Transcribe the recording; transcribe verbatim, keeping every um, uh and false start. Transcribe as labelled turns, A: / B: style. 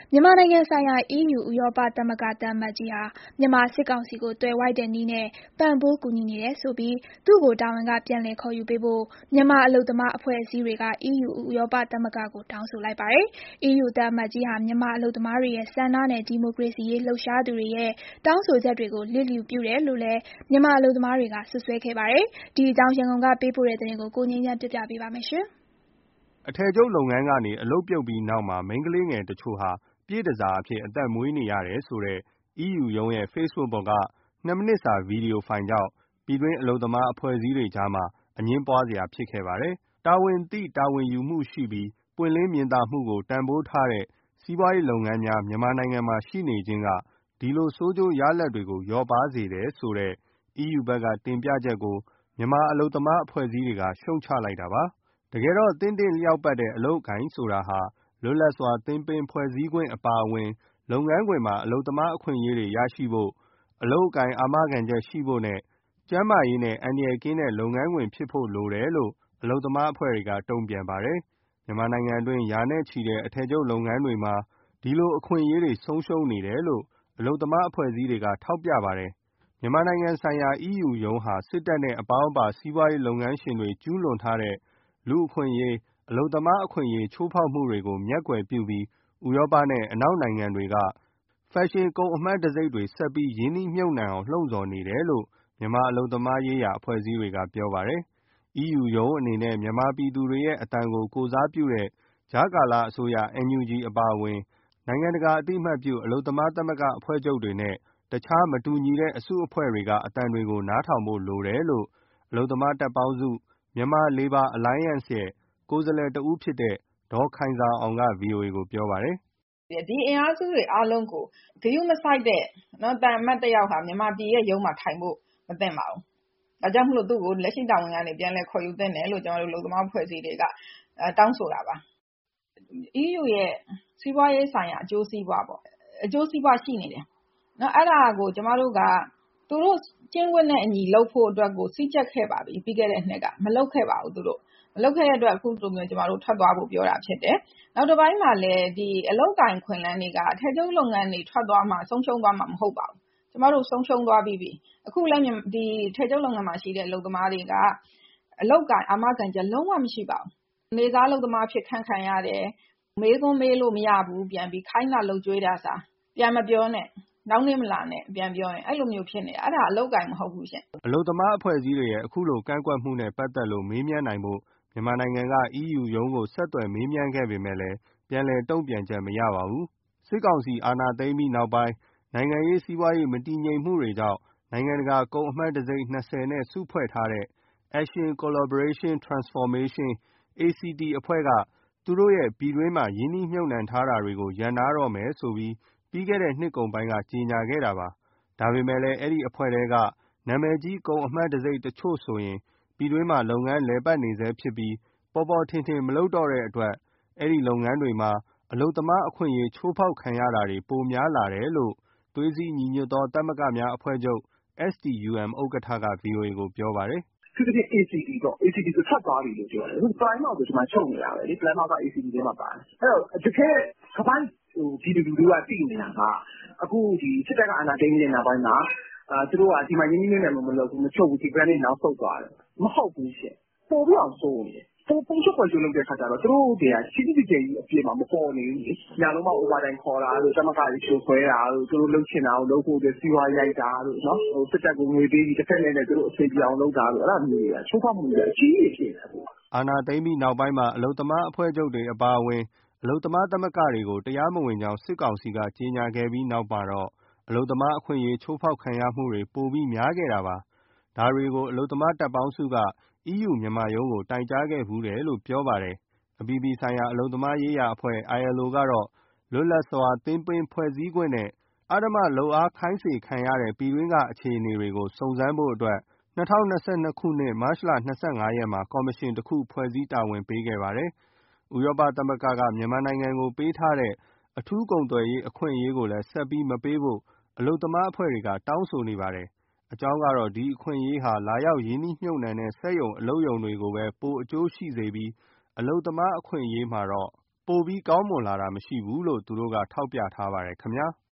A: မြန်မာနိုင်ငံဆိုင်ရာ အီးယူ ဥရောပသမဂ္ဂသံအမတ်ကြီးဟာ မြန်မာစစ်ကောင်စီကို သွယ်ဝိုက်တဲ့နည်းနဲ့ ပံ့ပိုးကူညီနေတယ်ဆိုပြီး သူ့ကို တာဝန်က ပြန်လည်ခေါ်ယူပေးဖို့ မြန်မာအလုပ်သမားအဖွဲ့အစည်းတွေက အီးယူ ဥရောပသမဂ္ဂကို တောင်းဆိုလိုက်ပါတယ်။ အီးယူသံအမတ်ကြီးဟာ မြန်မာအလုပ်သမားတွေရဲ့ဆန္ဒနဲ့ ဒီမိုကရေစီရေးလှုပ်ရှားသူတွေရဲ့ တောင်းဆိုချက်တွေကို လျစ်လျူပြုတယ်လို့လည်း မြန်မာအလုပ်သမားတွေက စွပ်စွဲခဲ့ပါတယ်။ ဒီအကြောင်း ရန်ကုန်ကပေးပို့တဲ့သတင်းကို ကိုငြိမ်းချမ်းက တင်ပြပေးထားပါတယ်
B: ။ အထည်ချုပ်လုပ်ငန်းကနေ အလုပ်ပြုတ်ပြီးနောက်မှာ မိန်းကလေးငယ်တချို့ဟာ ပြည့်တန်ဆာအဖြစ် အသက်မွေးနေရတယ်ဆိုတဲ့ အီးယူရုံးရဲ့ Facebook ပေါ်က ၂ မိနစ်စာ ဗီဒီယိုဖိုင်ကြောင့် ပြည်တွင်းအလုပ်သမားအဖွဲ့အစည်းတွေကြားမှာ အငြင်းပွားစရာဖြစ်ခဲ့ပါတယ်။ တာဝန်သိတာဝန်ယူမှုရှိပြီး ပွင့်လင်းမြင်သာမှုကို တန်ဖိုးထားတဲ့ စီးပွားရေးလုပ်ငန်းများ မြန်မာနိုင်ငံမှာရှိနေခြင်းက ဒီလိုဆိုးကျိုးရလဒ်တွေကို လျော့ပါးစေတယ်ဆိုတဲ့ အီးယူဘက်က တင်ပြချက်ကို မြန်မာအလုပ်သမားအဖွဲ့အစည်းတွေက ရှုတ်ချလိုက်တာပါ။ တကယ်တော့ သင့်တင့်လျောက်ပတ်တဲ့ အလုပ်အကိုင်ဆိုတာဟာ လွတ်လပ်စွာ သင်းပင်းဖွဲ့စည်းခွင့်အပါအဝင် လုပ်ငန်းခွင်မှာ အလုပ်သမားအခွင့်အရေးတွေရရှိဖို့၊ အလုပ်အကိုင်အာမခံချက်ရှိဖို့နဲ့ ကျန်းမာရေးနဲ့ အန္တရာယ်ကင်းတဲ့ လုပ်ငန်းခွင်ဖြစ်ဖို့လိုတယ်လို့ အလုပ်သမားအဖွဲ့တွေက တုံ့ပြန်ပါတယ်။ မြန်မာနိုင်ငံတွင်း ရာနဲ့ချီတဲ့ အထည်ချုပ်လုပ်ငန်းတွေမှာ ဒီလိုအခွင့်အရေးတွေ ဆုံးရှုံးနေတယ်လို့ အလုပ်သမားအဖွဲ့အစည်းတွေက ထောက်ပြပါတယ်။ မြန်မာနိုင်ငံဆိုင်ရာ အီးယူရုံးဟာ စစ်တပ်နဲ့ အပေါင်းအပါ စီးပွားရေးလုပ်ငန်းရှင်တွေ ကျူးလွန်ထားတဲ့ လူ့အခွင့်အရေး၊ အလုပ်သမားအခွင့်အရေး ချိုးဖောက်မှုတွေကို မျက်ကွယ်ပြုပြီး ဥရောပနဲ့ အနောက်နိုင်ငံတွေက ဖက်ရှင်ကုန်အမှတ်တံဆိပ်တွေ ဆက်ပြီး ရင်းနှီးမြှုပ်နှံအောင် လှုံ့ဆော်နေတယ်လို့ မြန်မာအလုပ်သမားရေးရာအဖွဲ့အစည်းတွေက ပြောပါတယ်။ အီးယူရုံးအနေနဲ့ မြန်မာပြည်သူတွေရဲ့အသံကို ကိုယ်စားပြုတဲ့ ကြားကာလအစိုးရ အန်ယူဂျီ အပါအဝင် နိုင်ငံတကာအသိအမှတ်ပြု အလုပ်သမားသမဂ္ဂအဖွဲ့ချုပ်တွေနဲ့ တခြားမတူညီတဲ့အစုအဖွဲ့တွေက အသံတွေကို နားထောင်ဖို့လိုတယ်လို့ အလုပ်သမားတပ်ပေါင်းစု Myanmar Labour Alliance ရဲ့ ကိုယ်စားလှယ်တဦးဖြစ်တဲ့ ဒေါ်ခိုင်ဇာအောင်က ဗွီအိုအေကို ပြောပါတယ်
C: ။ “ဒီအင်အားစုတွေအားလုံးကို ဂရုမစိုက်တဲ့ သံအမတ်တယောက်ဟာ မြန်မာပြည်ရဲ့ရုံးမှာထိုင်ဖို့ မသင့်ပါဘူး။ ဒါကြောင့်မို့ သူ့ကို လက်ရှိတာဝန်ကနေ ပြန်လည်ခေါ်ယူသင့်တယ်လို့ ကျမတို့ အလုပ်သမားအဖွဲ့အစည်းတွေက တောင်းဆိုတာပါ။ အီးယူရဲ့စီးပွားရေးဆိုင်ရာ အကျိုးစီးပွားရှိနေတယ်။ အဲဒါကို ကျမတို့က သူတို့ကျင့်ဝတ်နဲ့အညီလုပ်ဖို့အတွက်ကို စည်းကြပ်ခဲ့ပါပြီ ပြီးခဲ့တဲ့နှစ်က။ မလုပ်ခဲ့ပါဘူးသူတို့။ မလုပ်ခဲ့တဲ့အတွက် အခုလိုမျိုး ကျမတို့ ထွက်သွားဖို့ပြောတာဖြစ်တယ်။ နောက်တပိုင်းမှာလည်း အလုပ်အကိုင်အခွင့်အလမ်းတွေက အထည်ချုပ်လုပ်ငန်းတွေ ထွက်သွားမှ ဆုံးရှုံးသွားမှာ မဟုတ်ပါဘူး။ ကျမတို့ ဆုံးရှုံးသွားပြီးပြီ။ အခုလည်း အထည်ချုပ်လုပ်ငန်းမှာရှိတဲ့ အလုပ်သမားတွေက အလုပ်အကိုင်အာမခံချက် လုံးဝမရှိပါဘူး။ နေ့စားအလုပ်သမားအဖြစ် ခန့်ခံရတယ်။ မေးခွန်းမေးလို့မရဘူး ပြန်ပြီးခိုင်းတာလုပ်ကျွေးတာစာ။ ပြန်မပြောနဲ့ နောက်နေ့မလာနဲ့ ပြန်ပြောရင် အဲလိုမျိုးဖြစ်နေတာ။ အဲဒါအလုပ်အကိုင်မဟုတ်ဘူးရှင့်။ ”
B: အလုပ်သမားအဖွဲ့အစည်းတွေရဲ့ အခုလိုကန့်ကွက်မှုနဲ့ပတ်သက်လို့ မေးမြန်းနိုင်ဖို့ မြန်မာနိုင်ငံက အီးယူရုံးကို ဆက်သွယ်မေးမြန်းခဲ့ပေမဲ့ ပြန်လည်တုံ့ပြန်ချက် မရပါဘူး။ စစ်ကောင်စီအာဏာသိမ်းပြီးနောက်ပိုင်း နိုင်ငံရေး၊ စီးပွားရေး မတည်ငြိမ်မှုတွေကြောင့် နိုင်ငံတကာကုန်အမှတ်တံဆိပ် ၂၀ နဲ့ စုဖွဲ့ထားတဲ့ Action Collaboration Transformation အေစီတီ အဖွဲ့က သူတို့ရဲ့ ပြည်တွင်းမှာ ရင်းနှီးမြှုပ်နှံထားတာတွေကို ရပ်နားတော့မယ်ဆိုပြီး ပြီးခဲ့တဲ့နှစ်ကုန်ပိုင်းက ကြေညာခဲ့တာပါ။ ဒါပေမဲ့ အဲဒီအဖွဲ့ထဲက နာမည်ကြီး ကုန်အမှတ်တံဆိပ်တချို့ဆိုရင် ပြည်တွင်းမှာ လုပ်ငန်းလည်ပတ်နေဆဲဖြစ်ပြီး ပေါ်ပေါ်ထင်ထင် မလုပ်တော့တဲ့အတွက် အဲဒီလုပ်ငန်းတွေမှာ အလုပ်သမားအခွင့်အရေး ချိုးဖောက်ခံရတာတွေ ပိုများလာတယ်လို့ သွေးစည်းညီညွတ်သော သမဂ္ဂများအဖွဲ့ချုပ် အက်စ် တီ ယူ အမ် ဥက္ကဋ္ဌက ဗွီအိုအေကို ပြောပါတယ်
D: ။ “အထူးသဖြင့် အေစီတီပေါ့။ အေစီတီဆို ထွက်သွားပြီလို့ပြောတယ်။ အခု ပလိုင်းမာကို ဒီမှာချုပ်နေတာပဲလေ။ ပလိုင်းမာက အေစီတီထဲမှာပါတယ်။ အဲဒီတော့ တကယ့်ခါးပိုင်းပြည်သူလူထုက သိနေတာက အခုစစ်တပ်က အာဏာသိမ်းပြီးနောက်ပိုင်းမှာ သူတို့က ဒီမှာရင်းနှီးမြှုပ်နှံမှုမလုပ်ဘူး၊ မချုပ်ဘူး၊ ဒီ brand တွေနောက်ဆုတ်သွားတယ်။ မဟုတ်ဘူးရှင့်။ ပိုပြီးတောင်ဆိုးနေတယ်။ ပုံချွတ်ပုံချွတ်လုပ်တဲ့အခါကျတော့ သူတို့တွေက ကြီးကြီးကျယ်ကျယ်ကြီး အပြင်မှာမပေါ်နေဘူးလေ။ ညလုံးပေါက် Overtime ခေါ်တာတို့၊ သမဂ္ဂတွေဖြိုခွဲတာတို့၊ သူတို့လုပ်ချင်တာကိုလုပ်ဖို့အတွက် စီးပွားရိုက်တာတို့၊ စစ်တပ်ကိုငွေပေးပြီး တဖက်လှည့်နဲ့ သူတို့အဆင်ပြေအောင်လုပ်တာတို့ အဲဒါမျိုးတွေက ချိုးဖောက်မှုတွေက အကြီးကြီးဖြစ်နေတာ။
B: ” အာဏာသိမ်းပြီးနောက်ပိုင်းမှာ အလုပ်သမားအဖွဲ့ချုပ်တွေအပါအဝင် အလုပ်သမားသမဂ္ဂတွေကို တရားမဝင်ကြောင်း စစ်ကောင်စီက ကြေညာခဲ့ပြီးနောက်မှာတော့ အလုပ်သမားအခွင့်အရေး ချိုးဖောက်ခံရမှုတွေ ပိုများခဲ့တာပါ။ ဒါတွေကို အလုပ်သမားတပ်ပေါင်းစုက အီးယူမြန်မာရုံးကို တိုင်ကြားခဲ့ဖူးတယ်လို့ ပြောပါတယ်။ အပြည်ပြည်ဆိုင်ရာ အလုပ်သမားရေးရာအဖွဲ့ အိုင်အယ်အို ကတော့ လွတ်လပ်စွာ သင်းပင်းဖွဲ့စည်းခွင့်နဲ့ အဓမ္မလုပ်အားခိုင်းစေခံရတဲ့ ပြည်တွင်းက အခြေအနေတွေကို စုံစမ်းဖို့အတွက် ၂၀၂၂ ခုနှစ် မတ်လ ၂၅ ရက်မှာ ကော်မရှင်တခု ဖွဲ့စည်းတာဝန်ပေးခဲ့ပါတယ်။ ဥရောပသမဂ္ဂက မြန်မာနိုင်ငံကို ပေးထားတဲ့ အထူးကုန်သွယ်ရေးအခွင့်အရေးကိုလည်း ဆက်ပြီးမပေးဖို့ အလုပ်သမားအဖွဲ့တွေက တောင်းဆိုနေပါတယ်။ အကြောင်းကတော့ ဒီအခွင့်အရေးဟာ လာရောက်ရင်းနှီးမြှုပ်နှံတဲ့ စက်ရုံအလုပ်ရုံတွေကိုပဲ ပိုအကျိုးရှိစေပြီး အလုပ်သမားအခွင့်အရေးမှာတော့ ပပိုပြီးကောင်းမွန်လာတာမရှိဘူးလို့သူတို့ကထောက်ပြထားပါတယ်ခင်ဗျာ။